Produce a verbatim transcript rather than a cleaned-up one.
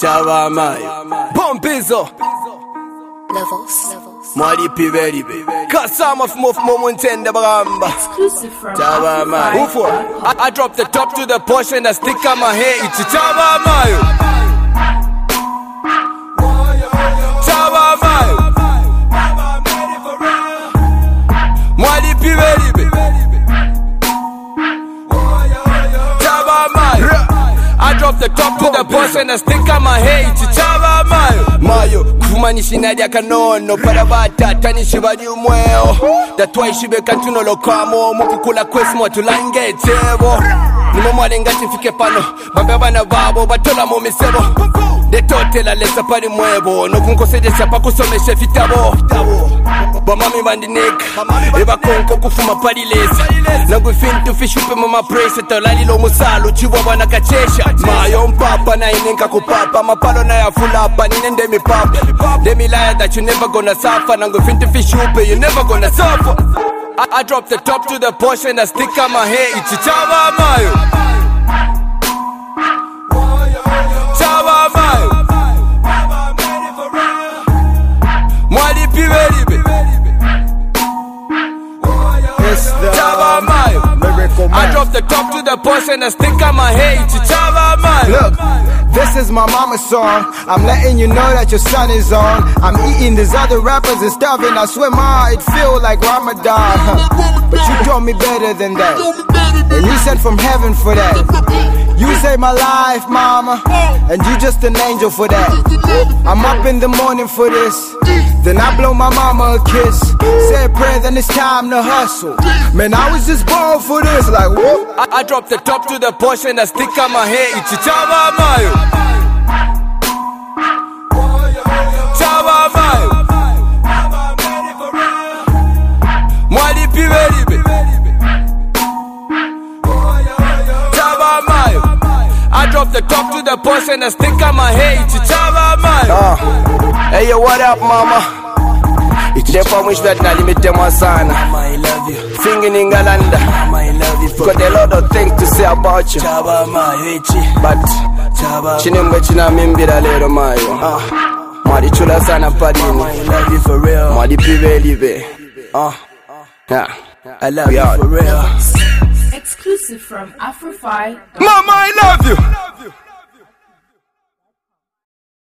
Chava mayo Pompizo Levels. Mwali piberibe Kasama fmof momuntende bagamba Exclusive from Chava mayo Who for? I, I drop the top to the portion and stick on my head. It's Chava mayo Chava mayo Mwali piberibe Chava mayo I drop the top to the portion and stick on my head. It's Chava mayo Mayo Kumanishi nadia kanono Parabata tanishi badi umweo Datwa ishibe kantuno lokamo Mukukula kwesimo tulange tebo Nimo mwale ngati mfike pano Bambe bana babo batola mo misebo Detotela lesa pari mwebo Nokunkosedesha pakusomeshe fitabo Bamami bandinika Eba konko kufuma pari lesa Nangu fintu fishupe mama presa Tolali lo musalo chiwa wana kachesha Mayo mpapa na inenka kupapa Mapalo na ya fulapa ninende mi papa Demi liar that you never gonna suffer Nangu fintu fishupe you never gonna suffer I, I drop the top to the portion and stick on my head. It's Chava mayo Chava mayo Mwali piberibe Chava mayo I drop the top to the portion and stick on my head. It's Chava mayo Look, this is my mama's song. I'm letting you know that your son is on. I'm eating these other rappers and stuff, and I swear ma, it feel like Ramadan. But you taught me better than that, and you sent from heaven for that. You saved my life, mama, and you just an angel for that. I'm up in the morning for this, then I blow my mama a kiss. Say a prayer, then it's time to hustle. Man, I was just born for this, like whoop. I, I drop the top to the portion and stick on my head. It's Chava mayo Chava mayo Mwali piberibe Chava mayo I drop the top to the portion and stick on my head. It's Chava mayo uh, Hey yo, what up mama? Ichepa mwish that nalimitema sana I love you Singing in Galanda I love you Got a lot of things to say about you Chava mayo But Chava Chinemwe china mimbira lero mayo uh, Mwadi chula sana padini I love you for real Mwadi pibelibe uh, Yeah I love you for real Exclusive from Afrofy. Mama I love you